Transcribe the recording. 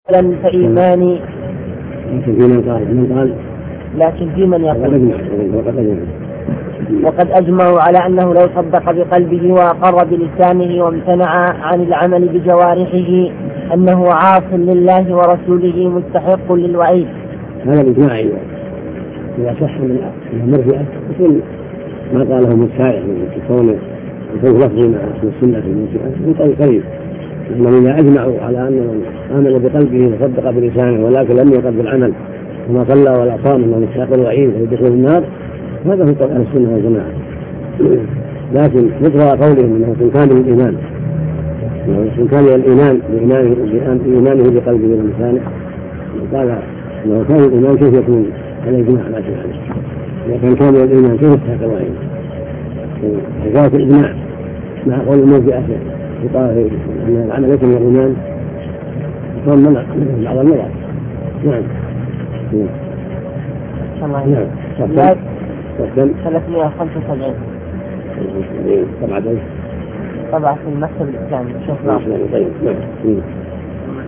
فإيماني. لكن في من قال لكن في من يقول وقد أجمعوا على أنه لو صدق بقلبه وأقر بلسانه وامتنع عن العمل بجوارحه أنه عاص لله ورسوله مستحق للوعيد. هذا الإجماع إذا صح من المرجئة يكون ما قاله من الشارع من كونه لفظي مع اسم السنة في المرجئة من قول قريب، لأنهم إذا أجمعوا على أن من آمن بقلبه وصدق بلسانه ولكن لم يقل بالعمل وما صلى ولا صام أنه مستحق الوعيد ويدخل النار، هذا هو قول أهل السنة والجماعة. لكن مقتضى قولهم أنه إن كان الإيمان إن كان الإيمان بإيمانه بقلبه ولسانه، قال أنه كان الإيمان كيف يكون على الإجماع لا شيء عليه، إذا كان كامل الإيمان كيف يستحق الوعيد؟ حكاية الإجماع مع قول المرجئة أن العمل ليس من الإيمان يكون منع بعض النظر. نعم. نعم. 375 طبعا في المكتب الإسلامي. طيب.